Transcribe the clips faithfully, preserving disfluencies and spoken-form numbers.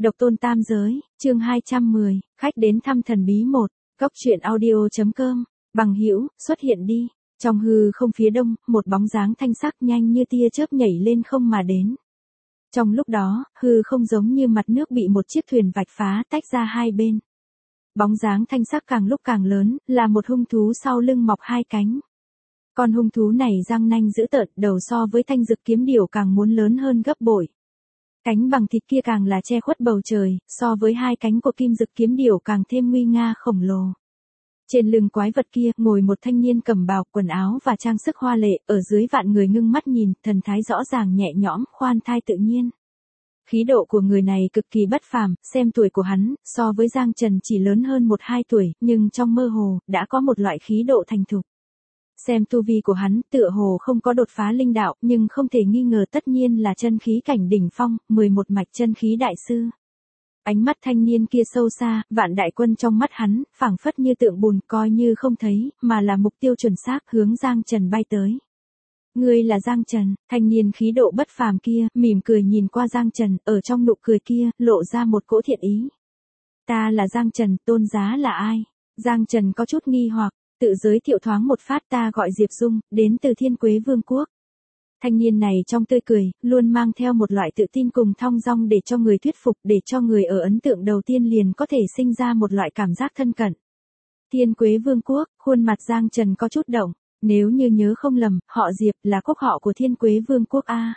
Độc tôn tam giới, chương hai trăm mười, khách đến thăm thần bí một, cốc truyện audio chấm com, bằng hữu xuất hiện đi. Trong hư không phía đông, một bóng dáng thanh sắc nhanh như tia chớp nhảy lên không mà đến. Trong lúc đó, hư không giống như mặt nước bị một chiếc thuyền vạch phá tách ra hai bên. Bóng dáng thanh sắc càng lúc càng lớn, là một hung thú sau lưng mọc hai cánh. Con hung thú này răng nanh dữ tợn, đầu so với thanh dực kiếm điểu càng muốn lớn hơn gấp bội. Cánh bằng thịt kia càng là che khuất bầu trời, so với hai cánh của kim dực kiếm điểu càng thêm nguy nga khổng lồ. Trên lưng quái vật kia, ngồi một thanh niên cầm bào, quần áo và trang sức hoa lệ, ở dưới vạn người ngưng mắt nhìn, thần thái rõ ràng nhẹ nhõm, khoan thai tự nhiên. Khí độ của người này cực kỳ bất phàm, xem tuổi của hắn, so với Giang Trần chỉ lớn hơn một hai tuổi, nhưng trong mơ hồ, đã có một loại khí độ thành thục. Xem tu vi của hắn, tựa hồ không có đột phá linh đạo, nhưng không thể nghi ngờ tất nhiên là chân khí cảnh đỉnh phong, mười một mạch chân khí đại sư. Ánh mắt thanh niên kia sâu xa, vạn đại quân trong mắt hắn, phảng phất như tượng bùn, coi như không thấy, mà là mục tiêu chuẩn xác, hướng Giang Trần bay tới. Ngươi là Giang Trần, thanh niên khí độ bất phàm kia, mỉm cười nhìn qua Giang Trần, ở trong nụ cười kia, lộ ra một cỗ thiện ý. Ta là Giang Trần, tôn giá là ai? Giang Trần có chút nghi hoặc, tự giới thiệu thoáng một phát, ta gọi Diệp Dung, đến từ Thiên Quế Vương quốc. Thanh niên này trong tươi cười, luôn mang theo một loại tự tin cùng thong dong để cho người thuyết phục, để cho người ở ấn tượng đầu tiên liền có thể sinh ra một loại cảm giác thân cận. Thiên Quế Vương quốc, khuôn mặt Giang Trần có chút động, nếu như nhớ không lầm, họ Diệp là quốc họ của Thiên Quế Vương quốc a.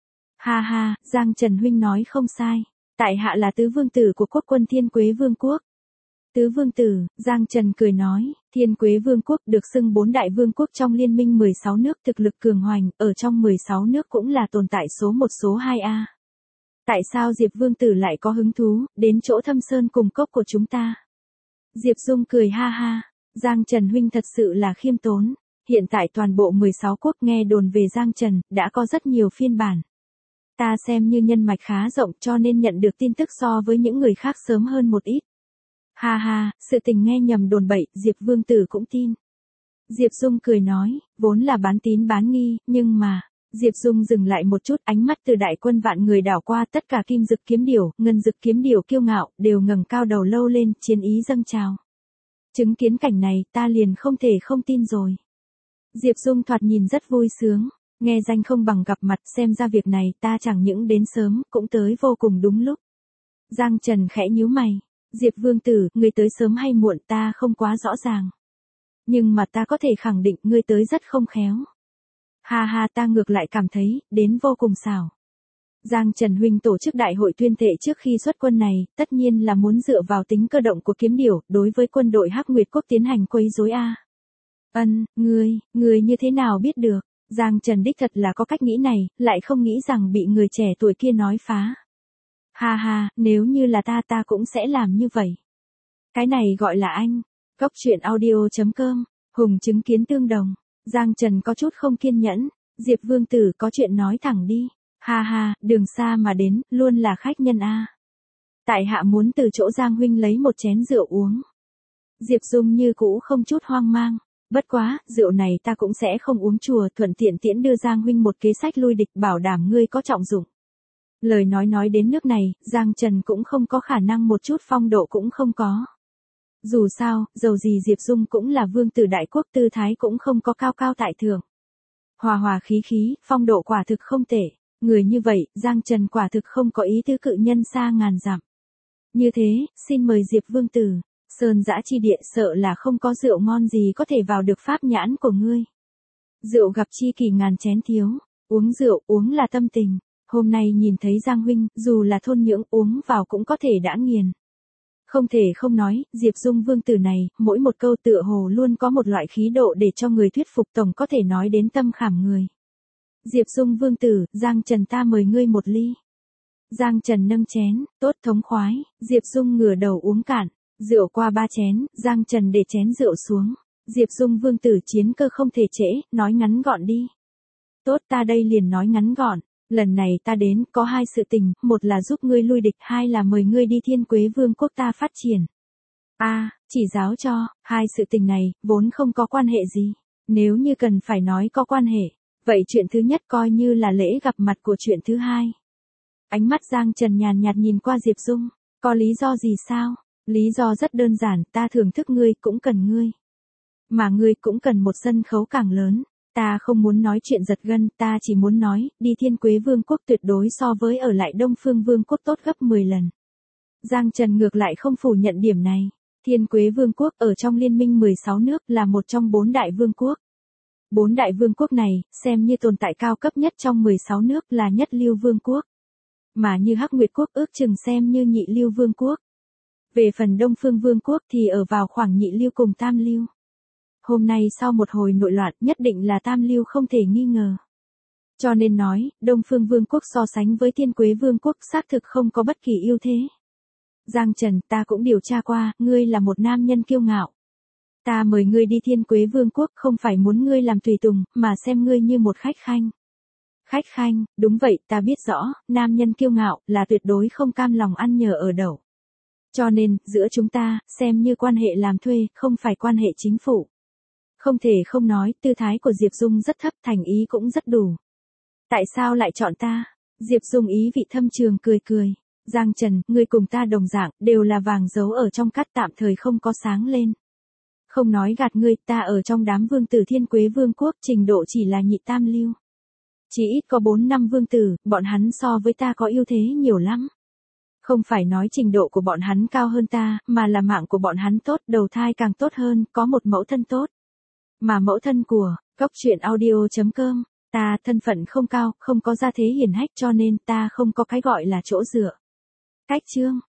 Ha ha, Giang Trần huynh nói không sai, tại hạ là tứ vương tử của quốc quân Thiên Quế Vương quốc. Tứ vương tử, Giang Trần cười nói, Thiên Quế Vương quốc được xưng bốn đại vương quốc trong liên minh mười sáu nước, thực lực cường hoành, ở trong mười sáu nước cũng là tồn tại số một số hai a. Tại sao Diệp vương tử lại có hứng thú, đến chỗ Thâm Sơn cùng cốc của chúng ta? Diệp Dung cười ha ha, Giang Trần huynh thật sự là khiêm tốn, hiện tại toàn bộ mười sáu quốc nghe đồn về Giang Trần, đã có rất nhiều phiên bản. Ta xem như nhân mạch khá rộng cho nên nhận được tin tức so với những người khác sớm hơn một ít. Ha ha, sự tình nghe nhầm đồn bậy, Diệp vương tử cũng tin. Diệp Dung cười nói, vốn là bán tín bán nghi, nhưng mà, Diệp Dung dừng lại một chút, ánh mắt từ đại quân vạn người đảo qua tất cả kim dực kiếm điểu, ngân dực kiếm điểu kiêu ngạo, đều ngẩng cao đầu lâu lên, chiến ý dâng trào. Chứng kiến cảnh này, ta liền không thể không tin rồi. Diệp Dung thoạt nhìn rất vui sướng, nghe danh không bằng gặp mặt, xem ra việc này ta chẳng những đến sớm, cũng tới vô cùng đúng lúc. Giang Trần khẽ nhíu mày. Diệp vương tử, ngươi tới sớm hay muộn ta không quá rõ ràng. Nhưng mà ta có thể khẳng định ngươi tới rất không khéo. Ha ha, ta ngược lại cảm thấy, đến vô cùng xảo. Giang Trần huynh tổ chức đại hội tuyên thệ trước khi xuất quân này, tất nhiên là muốn dựa vào tính cơ động của kiếm điểu, đối với quân đội Hắc Nguyệt quốc tiến hành quấy rối a. Ân, ngươi, ngươi như thế nào biết được? Giang Trần đích thật là có cách nghĩ này, lại không nghĩ rằng bị người trẻ tuổi kia nói phá. Ha ha, nếu như là ta ta cũng sẽ làm như vậy. Cái này gọi là anh. Cốc truyện audio chấm com, hùng chứng kiến tương đồng. Giang Trần có chút không kiên nhẫn. Diệp vương tử có chuyện nói thẳng đi. Ha ha, đường xa mà đến, luôn là khách nhân a. Tại hạ muốn từ chỗ Giang huynh lấy một chén rượu uống. Diệp Dung như cũ không chút hoang mang. Bất quá, rượu này ta cũng sẽ không uống chùa, thuận tiện tiễn đưa Giang huynh một kế sách lui địch, bảo đảm ngươi có trọng dụng. Lời nói nói đến nước này, Giang Trần cũng không có khả năng một chút phong độ cũng không có. Dù sao, dầu gì Diệp Dung cũng là vương tử đại quốc, tư thái cũng không có cao cao tại thượng. Hòa hòa khí khí, phong độ quả thực không tệ. Người như vậy, Giang Trần quả thực không có ý tứ cự nhân xa ngàn dặm. Như thế, xin mời Diệp vương tử. Sơn dã chi địa sợ là không có rượu ngon gì có thể vào được pháp nhãn của ngươi. Rượu gặp chi kỳ ngàn chén thiếu. Uống rượu, uống là tâm tình. Hôm nay nhìn thấy Giang huynh, dù là thôn nhưỡng uống vào cũng có thể đã nghiền. Không thể không nói, Diệp Dung vương tử này, mỗi một câu tựa hồ luôn có một loại khí độ để cho người thuyết phục, tổng có thể nói đến tâm khảm người. Diệp Dung vương tử, Giang Trần ta mời ngươi một ly. Giang Trần nâng chén, tốt thống khoái, Diệp Dung ngửa đầu uống cạn, rượu qua ba chén, Giang Trần để chén rượu xuống. Diệp Dung vương tử chiến cơ không thể trễ, nói ngắn gọn đi. Tốt, ta đây liền nói ngắn gọn. Lần này ta đến, có hai sự tình, một là giúp ngươi lui địch, hai là mời ngươi đi Thiên Quế Vương quốc ta phát triển. A, à, chỉ giáo cho, hai sự tình này, vốn không có quan hệ gì. Nếu như cần phải nói có quan hệ, vậy chuyện thứ nhất coi như là lễ gặp mặt của chuyện thứ hai. Ánh mắt Giang Trần nhàn nhạt nhìn qua Diệp Dung. Có lý do gì sao? Lý do rất đơn giản, ta thưởng thức ngươi cũng cần ngươi. Mà ngươi cũng cần một sân khấu càng lớn. Ta không muốn nói chuyện giật gân, ta chỉ muốn nói, đi Thiên Quế Vương quốc tuyệt đối so với ở lại Đông Phương Vương quốc tốt gấp mười lần. Giang Trần ngược lại không phủ nhận điểm này. Thiên Quế Vương quốc ở trong liên minh mười sáu nước là một trong bốn đại vương quốc. Bốn đại vương quốc này, xem như tồn tại cao cấp nhất trong mười sáu nước là nhất lưu vương quốc. Mà như Hắc Nguyệt quốc ước chừng xem như nhị lưu vương quốc. Về phần Đông Phương Vương quốc thì ở vào khoảng nhị lưu cùng tam lưu. Hôm nay sau một hồi nội loạn nhất định là tam lưu không thể nghi ngờ. Cho nên nói, Đông Phương Vương quốc so sánh với Thiên Quế Vương quốc xác thực không có bất kỳ ưu thế. Giang Trần, ta cũng điều tra qua, ngươi là một nam nhân kiêu ngạo. Ta mời ngươi đi Thiên Quế Vương quốc không phải muốn ngươi làm tùy tùng, mà xem ngươi như một khách khanh. Khách khanh, đúng vậy, ta biết rõ, nam nhân kiêu ngạo là tuyệt đối không cam lòng ăn nhờ ở đậu. Cho nên, giữa chúng ta, xem như quan hệ làm thuê, không phải quan hệ chính phủ. Không thể không nói, tư thái của Diệp Dung rất thấp, thành ý cũng rất đủ. Tại sao lại chọn ta? Diệp Dung ý vị thâm trường cười cười. Giang Trần, ngươi cùng ta đồng dạng, đều là vàng giấu ở trong cát tạm thời không có sáng lên. Không nói gạt ngươi, ta ở trong đám vương tử Thiên Quế Vương quốc trình độ chỉ là nhị tam lưu. Chỉ ít có bốn năm vương tử, bọn hắn so với ta có ưu thế nhiều lắm. Không phải nói trình độ của bọn hắn cao hơn ta, mà là mạng của bọn hắn tốt, đầu thai càng tốt hơn, có một mẫu thân tốt. Mà mẫu thân của, cốc truyện audio chấm com, ta thân phận không cao, không có gia thế hiển hách cho nên ta không có cái gọi là chỗ dựa. Cách chương.